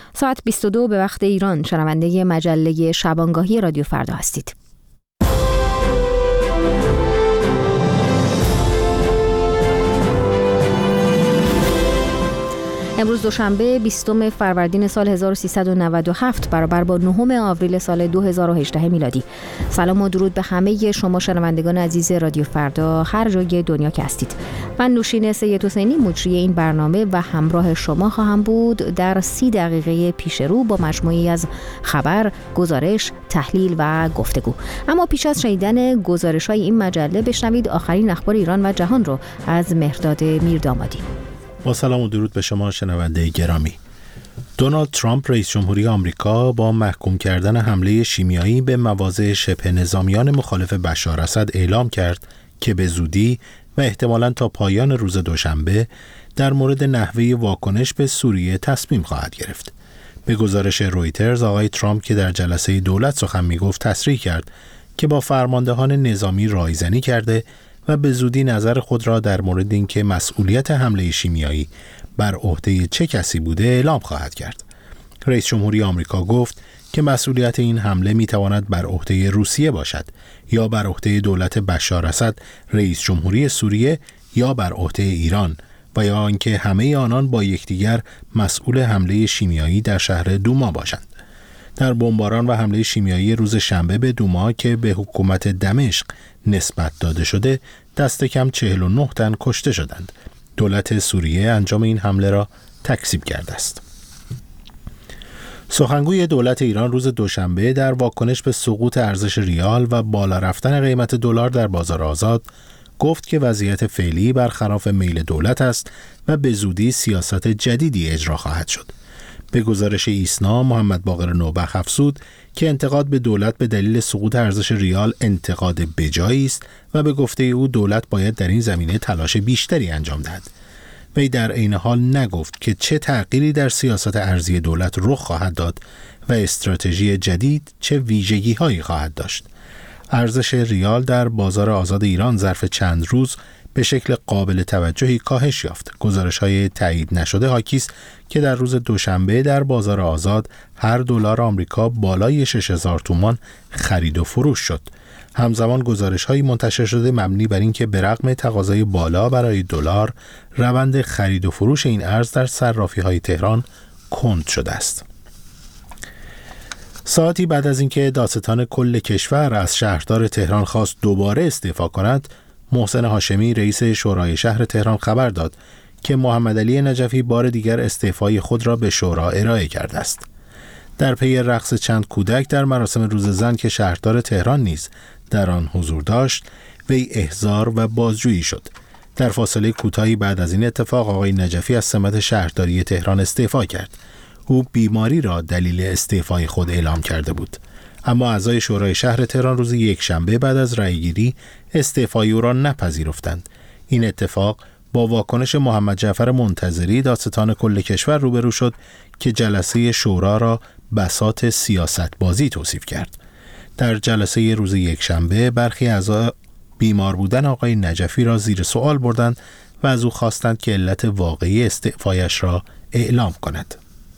ساعت 22 به وقت ایران شنونده مجله شبانگاهی رادیو فردا هستید. امروز دوشنبه 20 فروردین سال 1397 برابر با 9 آوریل سال 2018 میلادی. سلام و درود به همه شما شنوندگان عزیز رادیو فردا هر جای دنیا که هستید. من نوشین سید حسینی مجری این برنامه و همراه شما خواهم بود در 30 دقیقه پیش رو با مجموعی از خبر، گزارش، تحلیل و گفتگو. اما پیش از شنیدن گزارش‌های این مجله بشنوید آخرین اخبار ایران و جهان رو از مهرداد میردامادی. با سلام و درود به شما شنونده گرامی. دونالد ترامپ رئیس جمهوری آمریکا با محکوم کردن حمله شیمیایی به مواضع شبه نظامیان مخالف بشار اسد اعلام کرد که به زودی و احتمالاً تا پایان روز دوشنبه در مورد نحوه واکنش به سوریه تصمیم خواهد گرفت. به گزارش رویترز آقای ترامپ که در جلسه دولت سخن میگفت تصریح کرد که با فرماندهان نظامی رایزنی کرده و به زودی نظر خود را در مورد اینکه مسئولیت حمله شیمیایی بر عهده چه کسی بوده اعلام خواهد کرد. رئیس جمهوری آمریکا گفت که مسئولیت این حمله میتواند بر عهده روسیه باشد یا بر عهده دولت بشار اسد رئیس جمهوری سوریه یا بر عهده ایران و یا آنکه همه آنان با یکدیگر مسئول حمله شیمیایی در شهر دوما باشند. در بمباران و حمله شیمیایی روز شنبه به دوما که به حکومت دمشق نسبت داده شده دست کم 49 تن کشته شدند. دولت سوریه انجام این حمله را تکذیب کرده است. سخنگوی دولت ایران روز دوشنبه در واکنش به سقوط ارزش ریال و بالا رفتن قیمت دلار در بازار آزاد گفت که وضعیت فعلی برخلاف میل دولت است و به زودی سیاست جدیدی اجرا خواهد شد. به گزارش ایسنا محمد باقر نوبخت افزود که انتقاد به دولت به دلیل سقوط ارزش ریال انتقاد بجایی است و به گفته او دولت باید در این زمینه تلاش بیشتری انجام دهد. وی در عین حال نگفت که چه تغییری در سیاست ارزی دولت رخ خواهد داد و استراتژی جدید چه ویژگی‌هایی خواهد داشت. ارزش ریال در بازار آزاد ایران ظرف چند روز به شکل قابل توجهی کاهش یافت. گزارش‌های تایید نشده حاکی است که در روز دوشنبه در بازار آزاد هر دلار آمریکا بالای 6000 تومان خرید و فروش شد. همزمان گزارش‌هایی منتشر شده مبنی بر اینکه به رغم تقاضای بالا برای دلار، روند خرید و فروش این ارز در صرافی‌های تهران کند شده است. ساعتی بعد از اینکه دادستان کل کشور از شهردار تهران خواست دوباره استعفا کند، محسن هاشمی رئیس شورای شهر تهران خبر داد که محمد علی نجفی بار دیگر استعفای خود را به شورا ارائه کرده است. در پی رقص چند کودک در مراسم روز زن که شهردار تهران نیز در آن حضور داشت، وی احضار و بازجویی شد. در فاصله کوتاهی بعد از این اتفاق آقای نجفی از سمت شهرداری تهران استعفا کرد. او بیماری را دلیل استعفای خود اعلام کرده بود. اما اعضای شورای شهر تهران روز یکشنبه بعد از رأیگیری استعفای او را نپذیرفتند. این اتفاق با واکنش محمد جعفر منتظری دادستان کل کشور روبرو شد که جلسه شورا را بساط سیاست بازی توصیف کرد. در جلسه روز یکشنبه برخی اعضا بیمار بودن آقای نجفی را زیر سوال بردند و از او خواستند که علت واقعی استعفایش را اعلام کند.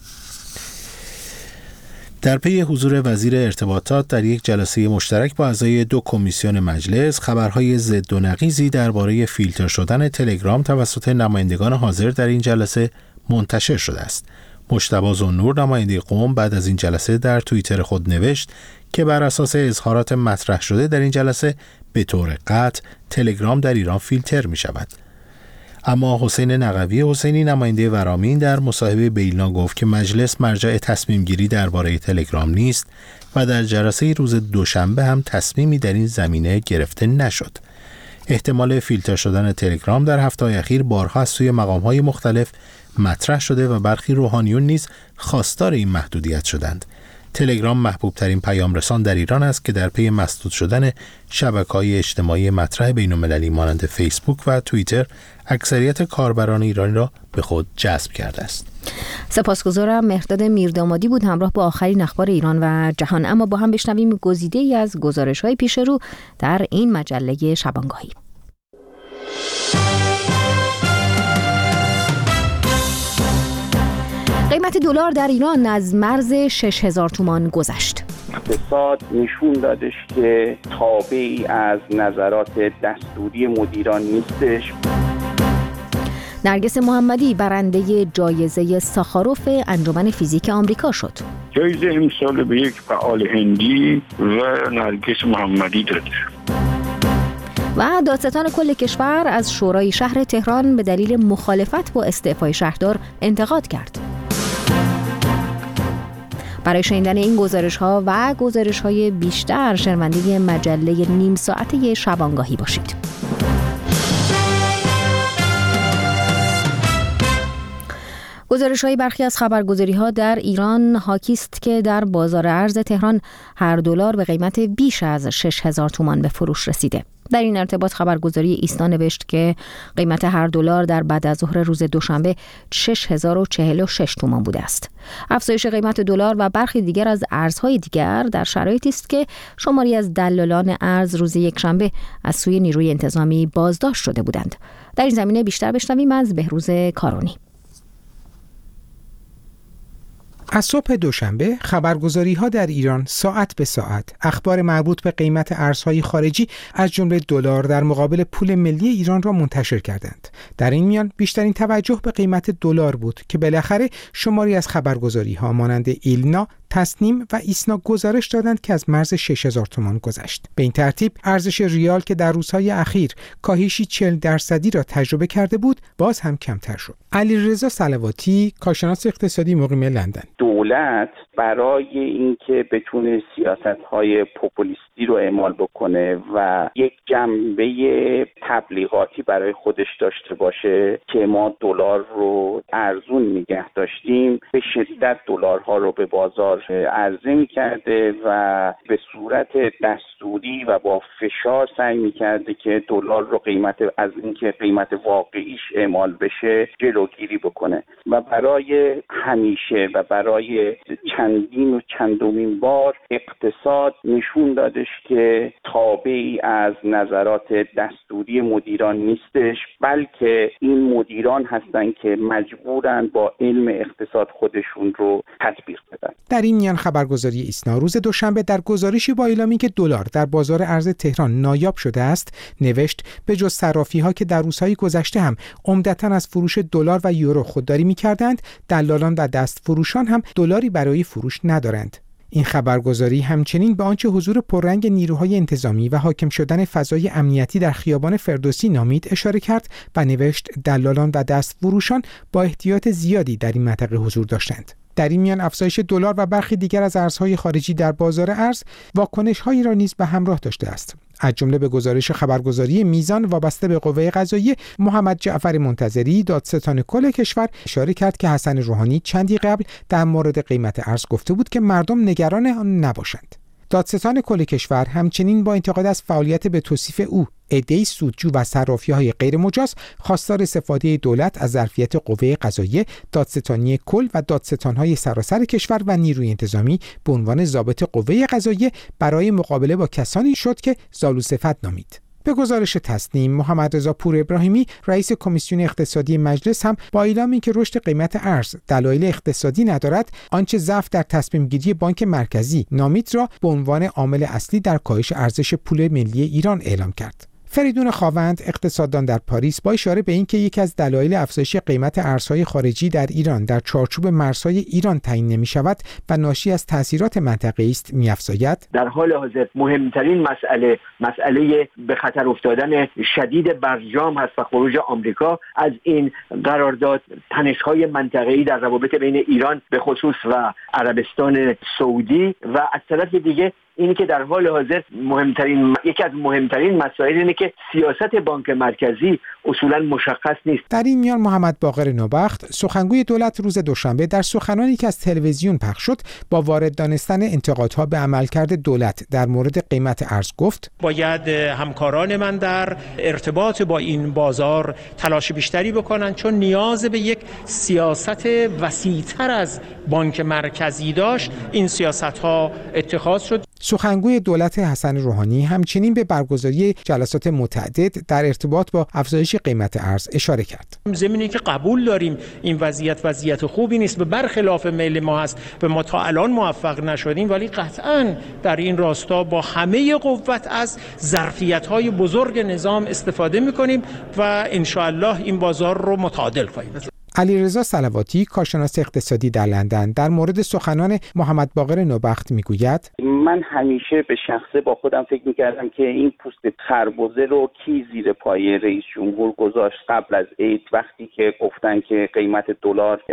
در پی حضور وزیر ارتباطات در یک جلسه مشترک با اعضای 2 کمیسیون مجلس، خبرهای ضد و نقیضی درباره فیلتر شدن تلگرام توسط نمایندگان حاضر در این جلسه منتشر شده است. مجتبی ذوالنور نماینده قم بعد از این جلسه در توییتر خود نوشت که بر اساس اظهارات مطرح شده در این جلسه به طور قطع تلگرام در ایران فیلتر می شود. اما حسین نقوی حسینی نماینده ورامین در مصاحبه به ایلنا گفت که مجلس مرجع تصمیم گیری درباره تلگرام نیست و در جلسه روز دوشنبه هم تصمیمی در این زمینه گرفته نشد. احتمال فیلتر شدن تلگرام در هفته‌های اخیر بارها از سوی مقام‌های مختلف مطرح شده و برخی روحانیون نیز خواستار این محدودیت شدند. تلگرام محبوب ترین پیام رسان در ایران است که در پی مسدود شدن شبکه‌های اجتماعی مطرح بین‌المللی مانند فیسبوک و توییتر اکثریت کاربران ایرانی را به خود جذب کرده است. سپاسگزارم. مهرداد میردامادی بود همراه با آخرین اخبار ایران و جهان. اما با هم بشنویم گزیده‌ای از گزارش‌های پیش رو در این مجله شبانگاهی. قیمت دلار در ایران از مرز 6000 تومان گذشت. اقتصاد نشون دادش که تابعی از نظرات دستوری مدیران نیستش. نرگس محمدی برنده جایزه ساخاروف انجمن فیزیک آمریکا شد. جایزه امسال به یک فعال هندی و نرگس محمدی داده. و دادستان کل کشور از شورای شهر تهران به دلیل مخالفت با استعفای شهردار انتقاد کرد. برای شنیدن این گزارش‌ها و گزارش‌های بیشتر شنونده مجله نیم ساعته شبانگاهی باشید. گزارش‌های برخی از خبرگزاری‌ها در ایران حاکی است که در بازار ارز تهران هر دلار به قیمت بیش از 6000 تومان به فروش رسیده. در این ارتباط خبرگزاری ایسنا نوشت که قیمت هر دلار در بعد از ظهر روز دوشنبه 6046 تومان بوده است. افزایش قیمت دلار و برخی دیگر از ارزهای دیگر در شرایطی است که شماری از دلالان ارز روز یکشنبه از سوی نیروی انتظامی بازداشت شده بودند. در این زمینه بیشتر بشنویم از بهروز کارونی. از صبح دوشنبه خبرگزاری‌ها در ایران ساعت به ساعت اخبار مربوط به قیمت ارزهای خارجی از جمله دلار در مقابل پول ملی ایران را منتشر کردند. در این میان بیشترین توجه به قیمت دلار بود که بالاخره شماری از خبرگزاری‌ها مانند ایلنا، تصنیم و ایسنا گزارش دادند که از مرز 6000 تومان گذشت. به این ترتیب ارزش ریال که در روزهای اخیر کاهشی 40% را تجربه کرده بود، باز هم کمتر شد. علیرضا صلواتی، کارشناس اقتصادی مقیم لندن: دولت برای اینکه بتونه سیاست‌های پوپولیستی رو اعمال بکنه و یک جنبه تبلیغاتی برای خودش داشته باشه که ما دلار رو ارزون نگه داشتیم، به شدت دلارها رو به بازار عرضه می‌کرده و به صورت دستوری و با فشار سعی می‌کرده که دلار رو از اینکه قیمت واقعیش اعمال بشه جلوگیری بکنه و برای همیشه و برای چندین و چندمین بار اقتصاد نشون دادش که تابعی از نظرات دستوری مدیران نیستش، بلکه این مدیران هستن که مجبورن با علم اقتصاد خودشون رو تطبیق بدن. در این میان خبرگزاری ایسنا روز دوشنبه در گزارشی با اعلامی که دلار در بازار ارز تهران نایاب شده است نوشت به جز صرافی‌ها که در روزهای گذشته هم عمدتاً از فروش دلار و یورو خودداری می‌کردند، دلالان و دستفروشان هم دلاری برای فروش ندارند. این خبرگزاری همچنین به آنچه حضور پررنگ نیروهای انتظامی و حاکم شدن فضای امنیتی در خیابان فردوسی نامید اشاره کرد و نوشت دلالان و دستفروشان با احتیاط زیادی در این منطقه حضور داشتند. در این میان افزایش دلار و برخی دیگر از ارزهای خارجی در بازار ارز واکنش‌هایی را نیز به همراه داشته است. از جمله به گزارش خبرگزاری میزان وابسته به قوه قضاییه، محمد جعفر منتظری دادستان کل کشور اشاره کرد که حسن روحانی چندی قبل در مورد قیمت ارز گفته بود که مردم نگران آن نباشند. دادستان کل کشور همچنین با انتقاد از فعالیت به توصیف او عده‌ای سودجو و صرافی‌های غیر مجاز خواستار استفاده دولت از ظرفیت قوه قضاییه، دادستانی کل و دادستان‌های سراسر کشور و نیروی انتظامی به عنوان ضابط قوه قضاییه برای مقابله با کسانی شد که زالوصفت نامید. به گزارش تصنیم، محمد رضا پور ابراهیمی رئیس کمیسیون اقتصادی مجلس هم با اعلامی که رشد قیمت ارز دلایل اقتصادی ندارد، آنچه ضعف در تصمیم گیری بانک مرکزی نامید را به عنوان عامل اصلی در کاهش ارزش پول ملی ایران اعلام کرد. فریدون خاوند، اقتصاددان در پاریس، با اشاره به اینکه یکی از دلایل افزایش قیمت ارزهای خارجی در ایران در چارچوب مرزهای ایران تعیین نمی‌شود و ناشی از تأثیرات منطقه‌ای است، می‌افزاید در حال حاضر مهمترین مسئله به خطر افتادن شدید برجام هست و خروج آمریکا از این قرارداد، تنش‌های منطقه‌ای در روابط بین ایران به خصوص و عربستان سعودی و از طرف دیگه اینی که در حال حاضر یکی از مهمترین مسائل اینه که سیاست بانک مرکزی اصولا مشخص نیست. در این میان محمد باقر نوبخت، سخنگوی دولت، روز دوشنبه در سخنانی که از تلویزیون پخش شد با وارد دانستن انتقادها به عملکرد دولت در مورد قیمت ارز گفت: باید همکاران من در ارتباط با این بازار تلاش بیشتری بکنن، چون نیاز به یک سیاست وسیع‌تر از بانک مرکزی داشت. این سیاست‌ها اتخاذ شد. سخنگوی دولت حسن روحانی همچنین به برگزاری جلسات متعدد در ارتباط با افزایش قیمت ارز اشاره کرد. زمینی که قبول داریم این وضعیت خوبی نیست و برخلاف میل ما هست و ما تا الان موفق نشدیم، ولی قطعاً در این راستا با همه قوت از ظرفیت‌های بزرگ نظام استفاده می‌کنیم و ان شاءالله این بازار رو متعادل خواهیم. علیرضا صلواتی کارشناس اقتصادی در لندن در مورد سخنان محمد باقر نوبخت میگوید: من همیشه به شخصه با خودم فکر میکردم که این پوست خربزه رو کی زیر پای رئیس جمهور گذاشت قبل از عید، وقتی که گفتن که قیمت دلار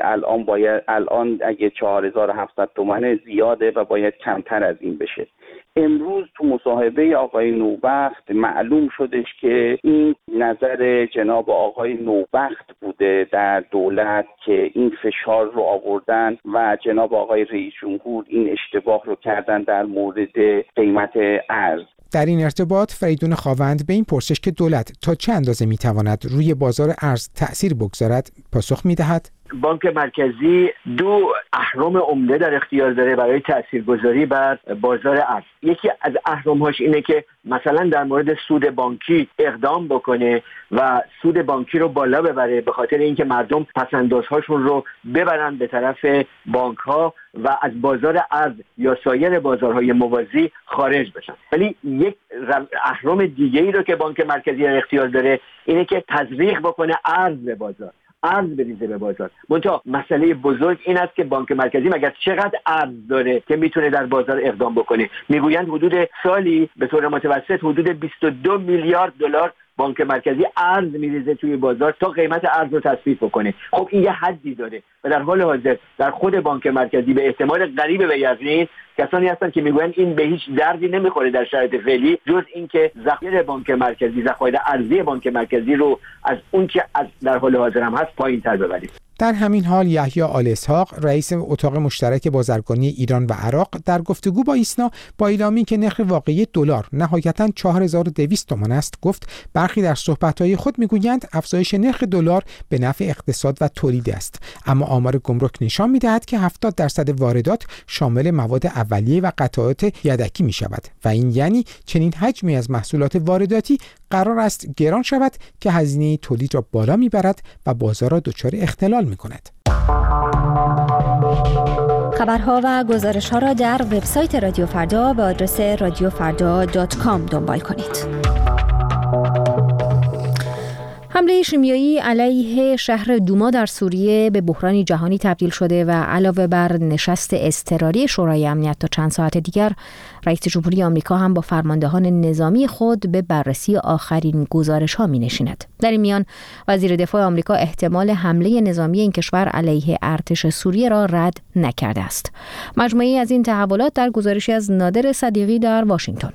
الان اگه 4700 تومان زیاده و باید کمتر از این بشه. امروز تو مصاحبه آقای نوبخت معلوم شدش که این نظر جناب آقای نوبخت بوده در دولت که این فشار رو آوردن و جناب آقای رئیس جمهور این اشتباه رو کردن در مورد قیمت ارز. در این ارتباط فریدون خاوند به این پرسش که دولت تا چه اندازه میتواند روی بازار ارز تأثیر بگذارد پاسخ میدهد: بانک مرکزی دو اهرم عمده در اختیار داره برای تاثیرگذاری بر بازار ارز. یکی از اهرم‌هاش اینه که مثلا در مورد سود بانکی اقدام بکنه و سود بانکی رو بالا ببره، به خاطر اینکه مردم پس‌اندازهاشون رو ببرن به طرف بانک‌ها و از بازار ارز یا سایر بازارهای موازی خارج بشن. ولی یک اهرم دیگه‌ای رو که بانک مرکزی در اختیار داره اینه که تزریق بکنه ارز به بازار، ارز بریزه به بازار. منتها مسئله بزرگ این است که بانک مرکزی مگر چقدر ارز داره که میتونه در بازار اقدام بکنه؟ میگویند حدود سالی به طور متوسط حدود 22 میلیارد دلار بانک مرکزی ارز میریزه توی بازار تا قیمت ارز رو تثبیت بکنه. خب این یه حدی داره و در حال حاضر در خود بانک مرکزی به احتمال قریب به یقین کسانی هستن که میگویند این به هیچ دردی نمیخوره در شرایط فعلی جز اینکه ذخایر بانک مرکزی، ذخایر ارزی بانک مرکزی رو از اون که در حال حاضر هم هست پایین‌تر ببرید. در همین حال یحیی آل اسحاق رئیس اتاق مشترک بازرگانی ایران و عراق در گفتگو با ایسنا با اعلامی که نرخ واقعی دلار نهایتاً 4200 تومان است گفت برخی در صحبت‌های خود میگویند افزایش نرخ دلار به نفع اقتصاد و تولید است، اما آمار گمرک نشان می‌دهد که 70% واردات شامل مواد اولیه و قطعات یدکی می‌شود و این یعنی چنین حجمی از محصولات وارداتی قرار است گران شود که هزینه تولید را بالا میبرد و بازار را دچار اختلال میکند. خبرها و گزارش‌ها را در وبسایت رادیو فردا به آدرس radiofarda.com دنبال کنید. حمله شیمیایی علیه شهر دوما در سوریه به بحرانی جهانی تبدیل شده و علاوه بر نشست اضطراری شورای امنیت تا چند ساعت دیگر، رئیس جمهوری آمریکا هم با فرماندهان نظامی خود به بررسی آخرین گزارش‌ها می‌نشیند. در این میان وزیر دفاع آمریکا احتمال حمله نظامی این کشور علیه ارتش سوریه را رد نکرده است. مجموعه‌ای از این تحولات در گزارشی از نادر صدیقی در واشنگتن.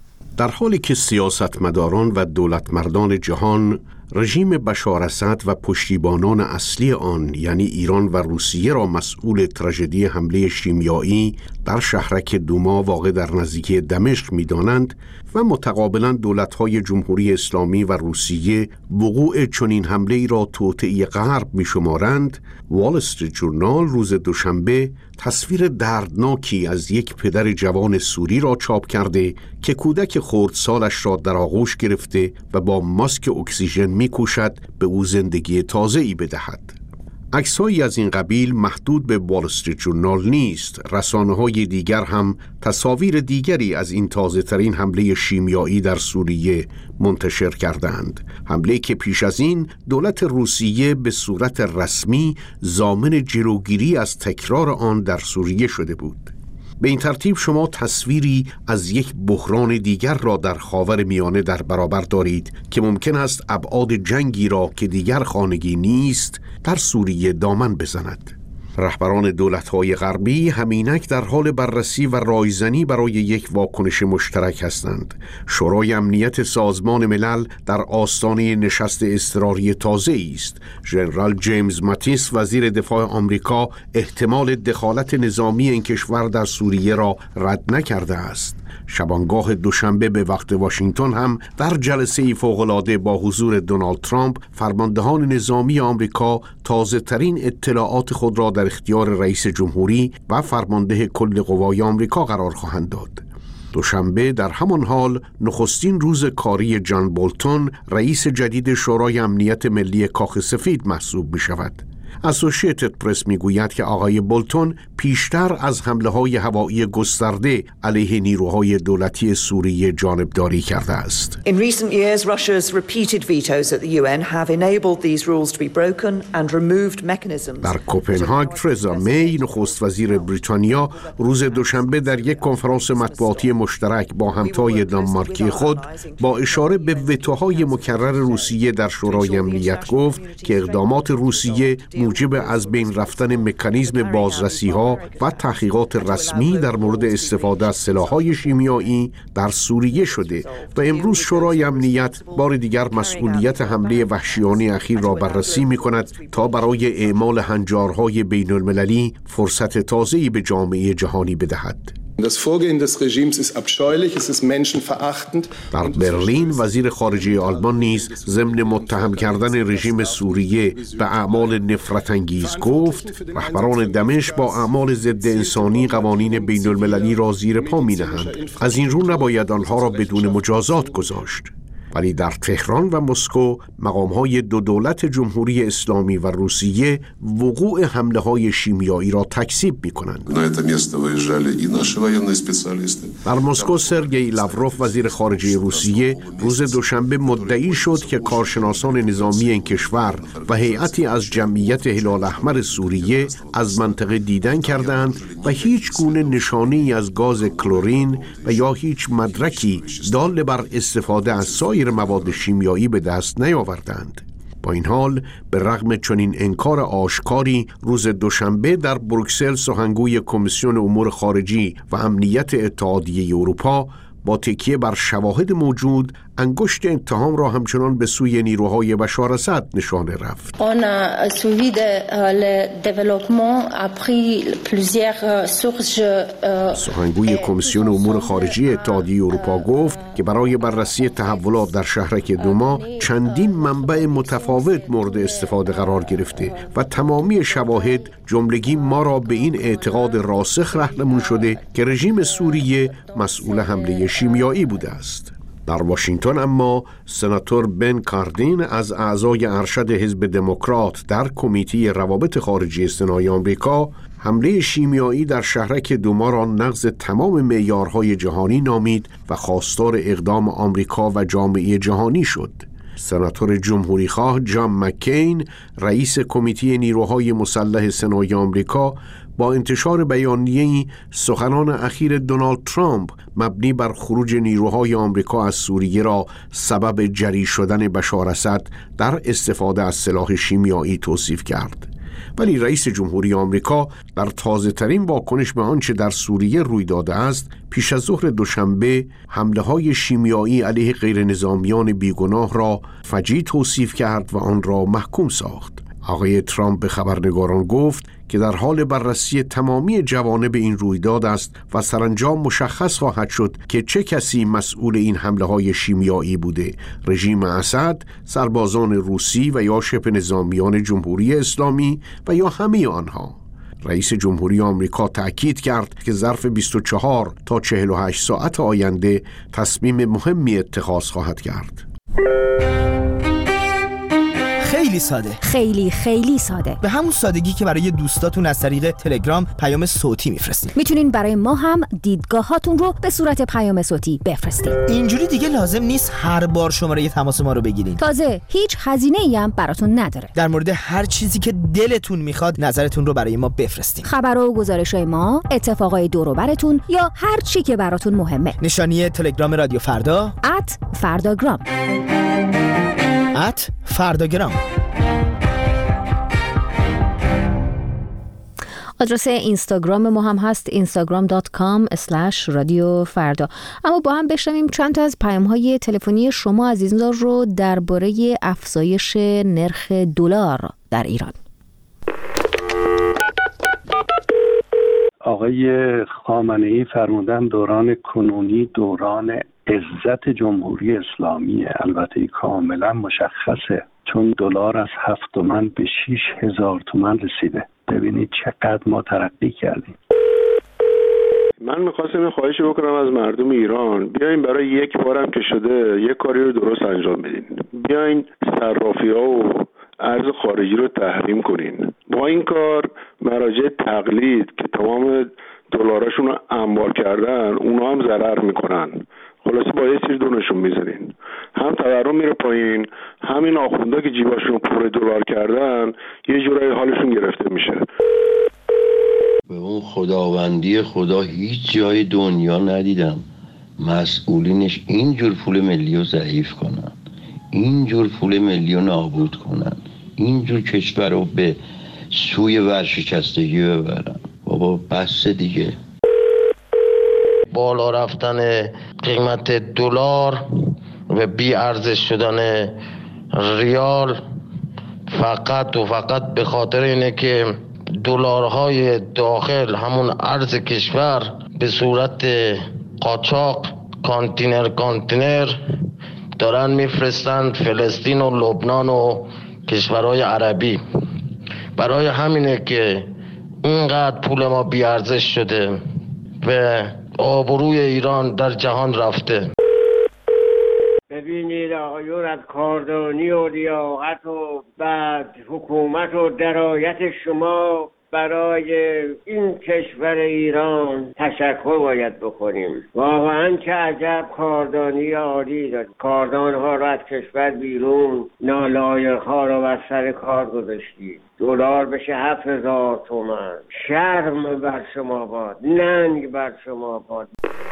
در حالی که سیاستمداران و دولتمردان جهان رژیم بشار اسد و پشتیبانان اصلی آن یعنی ایران و روسیه را مسئول تراژدی حمله شیمیایی در شهرک دوما واقع در نزدیکی دمشق می‌دانند و متقابلا دولت‌های جمهوری اسلامی و روسیه وقوع چنین حمله‌ای را توطئه غرب می‌شمارند، وال استریت ژورنال روز دوشنبه تصویر دردناکی از یک پدر جوان سوری را چاپ کرده که کودک خردسالش را در آغوش گرفته و با ماسک اکسیژن می‌کوشد به او زندگی تازه‌ای بدهد. عکس‌هایی از این قبیل محدود به وال استریت ژورنال نیست. رسانه‌های دیگر هم تصاویر دیگری از این تازه‌ترین حمله شیمیایی در سوریه منتشر کردند. حمله که پیش از این دولت روسیه به صورت رسمی ضامن جلوگیری از تکرار آن در سوریه شده بود. به این ترتیب شما تصویری از یک بحران دیگر را در خاورمیانه در برابر دارید که ممکن است ابعاد جنگی را که دیگر خانگی نیست در سوریه دامن بزند. رهبران دولت‌های غربی همینک در حال بررسی و رایزنی برای یک واکنش مشترک هستند. شورای امنیت سازمان ملل در آستانه نشست اضطراری تازه‌ای است. ژنرال جیمز ماتیس وزیر دفاع آمریکا احتمال دخالت نظامی این کشور در سوریه را رد نکرده است. شبانگاه دوشنبه به وقت واشنگتن هم در جلسه فوق‌العاده با حضور دونالد ترامپ فرماندهان نظامی آمریکا تازه‌ترین اطلاعات خود را در اختیار رئیس جمهوری و فرمانده کل قوای آمریکا قرار خواهند داد. دوشنبه در همان حال نخستین روز کاری جان بولتون رئیس جدید شورای امنیت ملی کاخ سفید محسوب می شود. اسوشیتد پرس میگوید که آقای بولتون پیشتر از حمله‌های هوایی گسترده علیه نیروهای دولتی سوریه جانبداری کرده است. In recent years, Russia's repeated vetoes at the UN have enabled these rules to be broken and removed mechanisms. در کوپنهاگ ترزا می نخست وزیر بریتانیا روز دوشنبه در یک کنفرانس مطبوعاتی مشترک با همتای دانمارکی خود با اشاره به وتوهای مکرر روسیه در شورای امنیت گفت که اقدامات روسیه موجب از بین رفتن مکانیزم بازرسی‌ها و تحقیقات رسمی در مورد استفاده از سلاح‌های شیمیایی در سوریه شده و امروز شورای امنیت بار دیگر مسئولیت حمله وحشیانه اخیر را بررسی می‌کند تا برای اعمال هنجارهای بین‌المللی فرصت تازه‌ای به جامعه جهانی بدهد. Das Vorgehen des Regimes ist abscheulich, es ist menschenverachtend. در برلین وزیر خارجه آلمان نیز ضمن متهم کردن رژیم سوریه به اعمال نفرت انگیز گفت رهبران دمشق با اعمال ضد انسانی قوانین بین المللی را زیر پا می‌نهند. از این رو نباید آنها را بدون مجازات گذاشت. ولی در تهران و مسکو مقام‌های دو دولت جمهوری اسلامی و روسیه وقوع حمله‌های شیمیایی را تکذیب می‌کنند. در مسکو سرگئی لاوروف وزیر خارجه روسیه روز دوشنبه مدعی شد که کارشناسان نظامی این کشور و هیئتی از جمعیت هلال احمر سوریه از منطقه دیدن کردند و هیچ گونه نشانه‌ای از گاز کلورین و یا هیچ مدرکی دال بر استفاده از سایر مواد شیمیایی به دست نیاوردند. با این حال به رغم چنین انکار آشکاری روز دوشنبه در بروکسل سخنگوی کمیسیون امور خارجی و امنیت اتحادیه اروپا با تکیه بر شواهد موجود انگشت اتهام را همچنان به سوی نیروهای بشار اسد نشانه رفت. سخنگوی کمیسیون امور خارجی اتحادیه اروپا گفت که برای بررسی تحولات در شهرک دوما چندین منبع متفاوت مورد استفاده قرار گرفته و تمامی شواهد جملگی ما را به این اعتقاد راسخ راهنمون شده که رژیم سوریه مسئول حمله شیمیایی بوده است. در واشنگتن اما سناتور بن کاردین از اعضای ارشد حزب دموکرات در کمیته روابط خارجی سنای آمریکا حمله شیمیایی در شهرک دوما را نقض تمام معیارهای جهانی نامید و خواستار اقدام آمریکا و جامعه جهانی شد. سناتور جمهوری خواه جان مکین رئیس کمیته نیروهای مسلح سنای آمریکا با انتشار بیانیه‌ای سخنان اخیر دونالد ترامپ مبنی بر خروج نیروهای آمریکا از سوریه را سبب جری شدن بشار اسد در استفاده از سلاح شیمیایی توصیف کرد. ولی رئیس جمهوری آمریکا در تازه‌ترین واکنش به آنچه در سوریه روی داده است پیش از ظهر دوشنبه حمله‌های شیمیایی علیه غیر نظامیان بیگناه را فجیع توصیف کرد و آن را محکوم ساخت. آقای ترامپ به خبرنگاران گفت که در حال بررسی تمامی جوانب این رویداد است و سرانجام مشخص خواهد شد که چه کسی مسئول این حمله‌های شیمیایی بوده: رژیم اسد، سربازان روسی و یا شبه نظامیان جمهوری اسلامی و یا همه آنها. رئیس جمهوری آمریکا تأکید کرد که ظرف 24 تا 48 ساعت آینده تصمیم مهمی اتخاذ خواهد کرد. خیلی ساده، خیلی ساده، به همون سادگی که برای دوستاتون از طریق تلگرام پیام صوتی میفرستید. میتونین برای ما هم دیدگاهاتون رو به صورت پیام صوتی بفرستید. اینجوری دیگه لازم نیست هر بار شماره تماس ما رو بگیرین. تازه هیچ هزینه‌ای هم براتون نداره. در مورد هر چیزی که دلتون میخواد نظرتون رو برای ما بفرستین. خبر و گزارش‌های ما، اتفاقای دور و براتون یا هر چی که براتون مهمه. نشانی تلگرام رادیو فردا @فرداگرام @فرداگرام. آدرس اینستاگرام ما هم هست instagram.com/رادیو فردا. اما با هم بشنویم چند تا از پیام‌های تلفنی شما عزیزان رو درباره افزایش نرخ دلار در ایران. آقای خامنه‌ای فرمودن دوران کنونی دوران عزت جمهوری اسلامیه. البته کاملا مشخصه، چون دلار از 7 تومن به 6,000 تومن رسیده. ببینید چقدر ما ترقی کردیم. من می‌خواستم خواهش بکنم از مردم ایران، بیاین برای یک بارم که شده یک کاری رو درست انجام بدین. بیاین صرافی‌ها و ارز خارجی رو تحریم کنین. با این کار مراجع تقلید که تمام دلاراشون رو انبار کردن، اونا هم ضرر میکنن. خلاصه با یه سری دونشون میزنین، هم تورم میره پایین، همین آخوندا که جیباشون پر دلار کردن یه جورایی حالشون گرفته میشه. به اون خداوندی خدا هیچ جای دنیا ندیدم مسئولینش اینجور پول ملی رو ضعیف کنن، اینجور پول ملی رو نابود کنن، اینجور کشور رو به سوی ورشکستگی ببرن. بابا بس دیگه. بالا رفتن قیمت دلار و بی ارزش شدن ریال فقط و فقط به خاطر اینه که دلارهای داخل همون ارز کشور به صورت قاچاق کانتینر دارن میفرستن فلسطین و لبنان و کشورهای عربی. برای همینه که اینقدر پول ما بی ارزش شده و آبروی ایران در جهان رفته. ببینید آقایون، از کاردانی و لیاقت و بعد حکومت و درایت شما برای این کشور ایران تشکر باید بکنیم. واقعا چه عجب کاردانی عالی داد. کاردانها را از کشور بیرون، نالایق‌ها را بر سر کار گذاشتید. دلار بشه 7000 تومان. شرم بر شما باد، ننگ بر شما باد.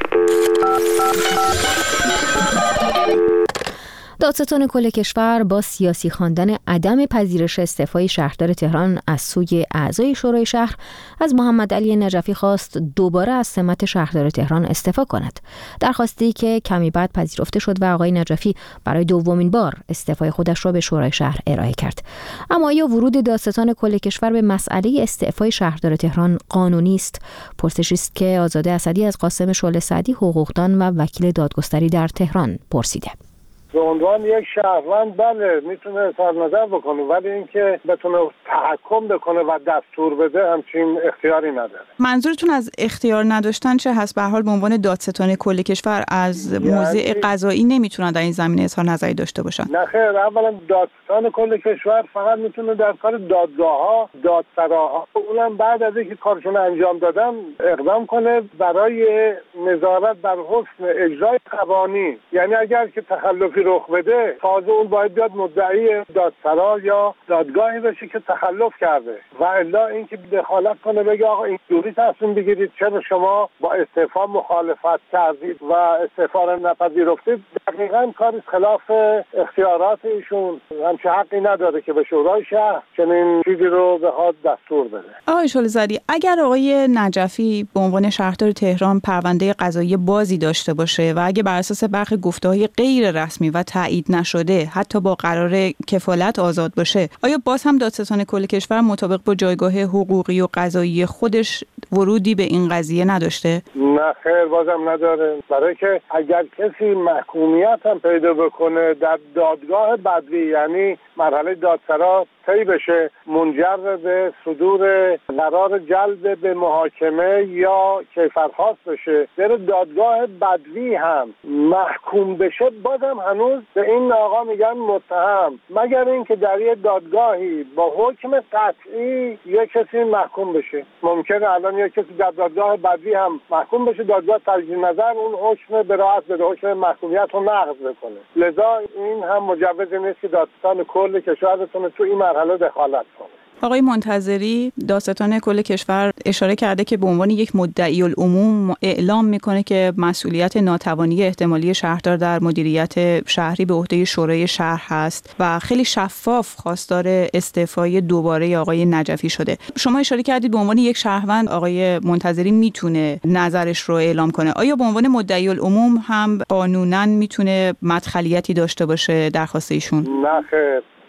دادستان کل کشور با سیاسی خواندن عدم پذیرش استعفای شهردار تهران از سوی اعضای شورای شهر از محمد علی نجفی خواست دوباره از سمت شهردار تهران استعفا کند. درخواستی که کمی بعد پذیرفته شد و آقای نجفی برای دومین بار استعفای خودش را به شورای شهر ارائه کرد. اما آیا ورود دادستان کل کشور به مسئله استعفای شهردار تهران قانونی است؟ پرسشی است که آزاده اسدی از قاسم شعله سعدی، حقوقدان و وکیل دادگستری در تهران پرسیده. به عنوان یک شهروند بله میتونه اظهار نظر بکنه، ولی اینکه بتونه تحکم بکنه و دستور بده همچین اختیاری نداره. منظورتون از اختیار نداشتن چه هست؟ به هر حال به عنوان دادستان کل کشور از موضع قضایی نمیتونن در این زمینه اظهار نظری داشته باشن. نه خیر، اولا دادستان کل کشور فقط میتونه در کار دادگاه‌ها، دادسراها، اونم بعد از اینکه کارشون انجام دادن اقدام کنه برای نظارت بر حسن اجرای قوانین. یعنی اگر که تخلفی رخ بده، تازه اون باید بیاد مدعی دادسرا یا دادگاهی بشه که تخلف کرده و الا اینکه دخالت کنه بگه آقا این دوری تصمیم بگیرید، چرا شما با استعفا مخالفت کردید و استعفا را نپذیرفتید. دقیقاً کاری خلاف اختیارات ایشون، همچه حقی نداره که به شورای شهر چنین چیزی رو بخواد دستور بده. آقای شعله زادی، اگر آقای نجفی به عنوان شهردار تهران پرونده قضایی بازی داشته باشه و اگه بر اساس برخی گفته‌های غیر رسمی و تایید نشده حتی با قرار کفالت آزاد باشه، آیا باز هم دادستان کل کشور مطابق با جایگاه حقوقی و قضایی خودش ورودی به این قضیه نداشته؟ نه خیر، بازم نداره. برای که اگر کسی محکومیت هم پیدا بکنه در دادگاه بدوی، یعنی مرحله دادسرا طی بشه، منجر به صدور قرار جلب به محاکمه یا کیفرخواست بشه، در دادگاه بدوی هم محکوم بشه، بازم هنوز به این آقا میگن متهم، مگر اینکه در یه دادگاهی با حکم قطعی یک کسی محکوم بشه. ممکنه الان یک کسی در دادگاه بدوی هم محکوم بشه، دادگاه تجدید نظر اون حکم براءت بده، حکم محکومیت رو نقض بکنه. لذا این هم مجوز نیست که دادستان کل کشور بتونه تو این مرحله دخالت کنه. آقای منتظری، دادستان کل کشور اشاره کرده که به عنوان یک مدعی العموم اعلام میکنه که مسئولیت ناتوانی احتمالی شهردار در مدیریت شهری به عهده شورای شهر هست و خیلی شفاف خواستار استعفای دوباره آقای نجفی شده. شما اشاره کردید به عنوان یک شهروند آقای منتظری میتونه نظرش رو اعلام کنه. آیا به عنوان مدعی العموم هم قانونا میتونه مدخلیتی داشته باشه درخواست ایشون؟ نه خیر،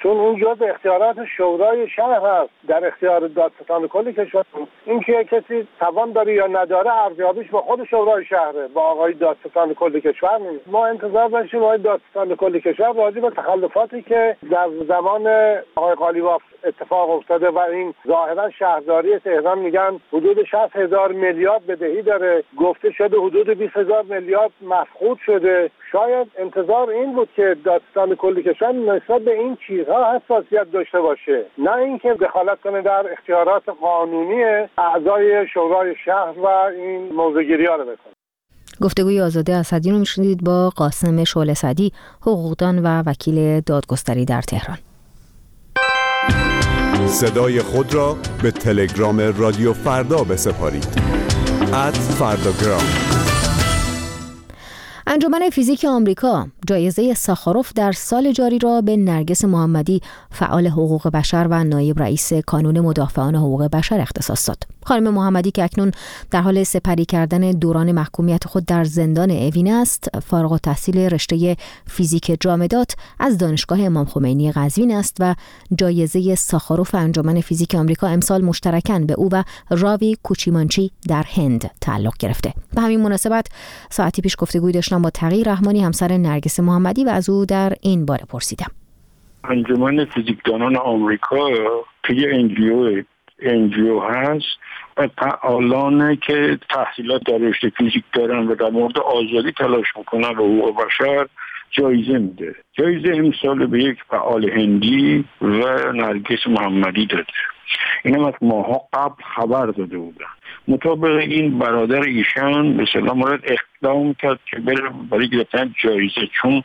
چون اون جزء اختیارات شورای شهر هست در اختیار دادستان کل کشور. این که کسی توان داره یا نداره ارزیابیش با خود شورای شهره، با آقای دادستان کل کشور نیست. ما انتظار داشتیم آقای دادستان کل کشور راجع به تخلفاتی که در زمان آقای قالیباف اتفاق افتاده و این ظاهرا شهرداری تهران میگن حدود 60,000 میلیارد بدهی داره، گفته شده حدود 20,000 میلیارد مفقود شده. شاید انتظار این بود که دادستان کل کشور نسبت به این چیزها حساسیت داشته باشه، نه اینکه دخالت کنه در اختیارات قانونی اعضای شورای شهر و این موضوع‌گیری‌ها رو بکنه. گفتگوی آزاده اسدی رو میشنیدید با قاسم شعله سعدی، حقوقدان و وکیل دادگستری در تهران. صدای خود را به تلگرام رادیو فردا بسپارید. @فرداگرام. انجمن فیزیک آمریکا جایزه ساخاروف در سال جاری را به نرگس محمدی، فعال حقوق بشر و نایب رئیس کانون مدافعان حقوق بشر اختصاص داد. خانم محمدی که اکنون در حال سپری کردن دوران محکومیت خود در زندان اوین است، فارغ التحصیل رشته فیزیک جامدات از دانشگاه امام خمینی قزوین است و جایزه ساخاروف انجمن فیزیک آمریکا امسال مشترکاً به او و راوی کوچیمانچی در هند تعلق گرفته. به همین مناسبت ساعتی پیش گفتگوی داشتم با تقی رحمانی، همسر نرگس محمدی، و از او در این باره پرسیدم. انجمن فیزیکدانان آمریکا که یه NGO هست و فعالانی که تحصیلات در رشته فیزیک دارن و در مورد آزادی تلاش میکنن و حقوق بشر جایزه میده. جایزه امسال به یک فعال هندی و نرگس محمدی داده. اینم از ماها قبل خبر داده بودن. مطابق این برادر ایشان به اصطلاح مورد اقدام کرد که بره برای گرفتن جایزه، چون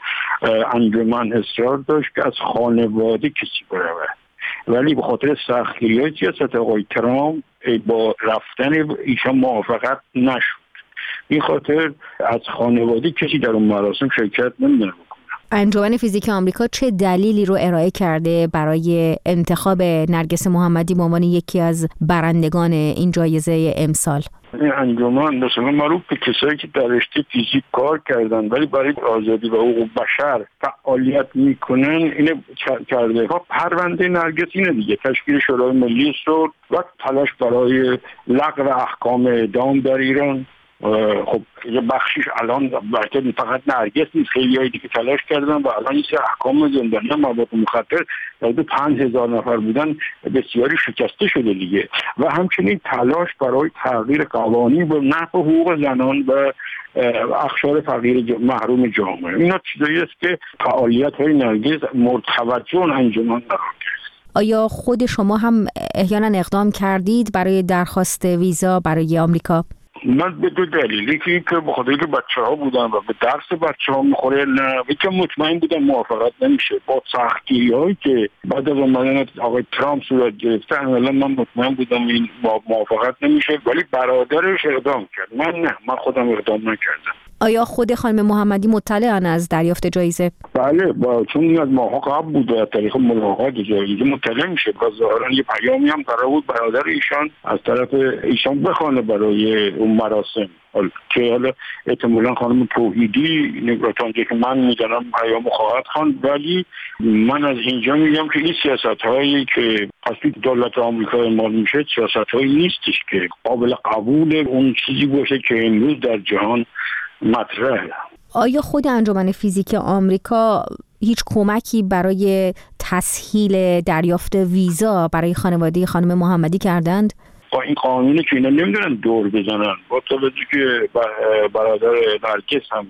انجمن اصرار داشت که از خانواده کسی برود، ولی به خاطر سختگیری‌های سیاست آقای ترامپ با رفتن ایشان موافقت نشد. این خاطر از خانواده کسی در اون مراسم شرکت نمی‌کنه. انجمن فیزیک آمریکا چه دلیلی رو ارائه کرده برای انتخاب نرگس محمدی به عنوان یکی از برندگان این جایزه امسال؟ این انجمن مثلا معروف به کسایی که در رشته فیزیک کار کردن ولی برای آزادی و حقوق بشر فعالیت میکنن، اینه کرده ها. پرونده نرگس اینه دیگه، تشکیل شورای ملی صلح و تلاش برای لغو احکام اعدام در ایران. خب یه بخشیش الان برکت فقط نرگس نیست، خیلی هایی دیگه تلاش کردن و الان این احکام زندانی مواد مخدر حدود 5,000 نفر بودن، بسیاری شکسته شده دیگه. و همچنین تلاش برای تغییر قوانین به نفع حقوق زنان و اقشار فقیر محروم جامعه. اینا چیزایی است که فعالیت های نرگس مورد توجه انجمن قرار گرفت. آیا خود شما هم احیانا اقدام کردید برای درخواست ویزا برای آمریکا؟ من به دو دلیل، یکی که بخاطر که بچه‌ها بودن و به درس بچه‌ها میخوره، نه که مطمئن بودم موافقت نمیشه. با سختگیری‌هایی که بعد از اومدن آقای ترامپ صورت گرفته، عملاً من مطمئن بودم این موافقت نمیشه، ولی برادرش اقدام کرد. من خودم اقدام نکردم. آیا خود خانم محمدی مطلعن از دریافت جایزه؟ بله، چون این از ماها قبل بود و طریق ملاقات جایزه مطلع میشه. و ظاهرا یه پیامی هم قرار بود برادر ایشان از طرف ایشان بخونه برای اون مراسم، که حالا احتمالاً خانم توحیدی نگراتانجه که من میدانم پیام خواهد خواند. ولی من از اینجا میگم که این سیاست‌هایی که از دولت آمریکا اعمال میشه سیاست‌هایی نیستش که قابل قبول اون چیزی باشه که امروز در جهان مطرحه. آیا خود انجمن فیزیک آمریکا هیچ کمکی برای تسهیل دریافت ویزا برای خانواده خانم محمدی کردند؟ با این قانونی که اینا نمیدونن دور بزنن، با توجه که برادر نرگس هم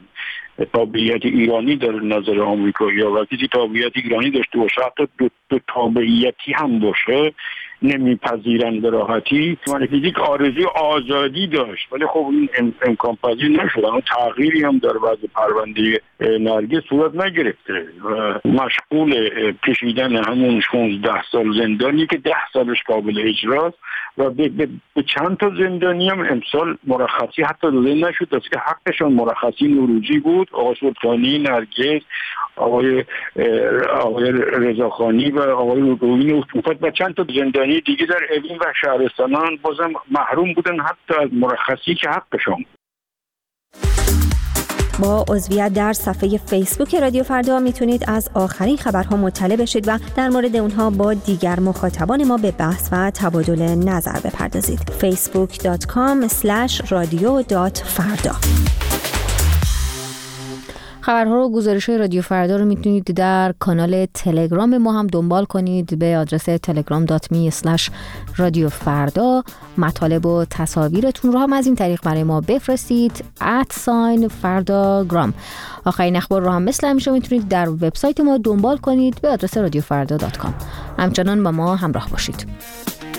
تابعیت ایرانی در نظر آمریکا یا وقتی تابعیت ایرانی داشته باشه، حتی دو تابعیتی هم باشه، نمیپذیرن به راحتی. من فیزیک آرزوی آزادی داشت ولی خب این امکان پذیر نشد. اما تغییری هم در وضع پرونده نرگس صورت نگرفته و مشغول کشیدن همون 16 سال زندانی که 10 سالش قابل اجراست و به چند تا زندانی هم امسال مرخصی حتی داده نشد، از که حقشان مرخصی نوروزی بود. آقای سلطانی، نرگس، آقای رضاخانی و آقای روحانی افتوفت و چند تا زندانی دیگه در اوین و شهرستانان بازم محروم بودن حتی از مرخصی که حقشان. با عضویت در صفحه فیسبوک رادیو فردا میتونید از آخرین خبرها مطلع بشید و در مورد اونها با دیگر مخاطبان ما به بحث و تبادل نظر بپردازید. facebook.com/radio.farda. خبرها و گزارش‌های رادیو فردا رو میتونید در کانال تلگرام ما هم دنبال کنید به آدرس telegram.me/رادیوفردا. مطالب و تصاویرتون رو هم از این طریق برای ما بفرستید @فردا-gram. آخرین اخبار رو هم مثل همیشه میتونید در وبسایت ما دنبال کنید به آدرس radioffarda.com. همچنان با ما همراه باشید.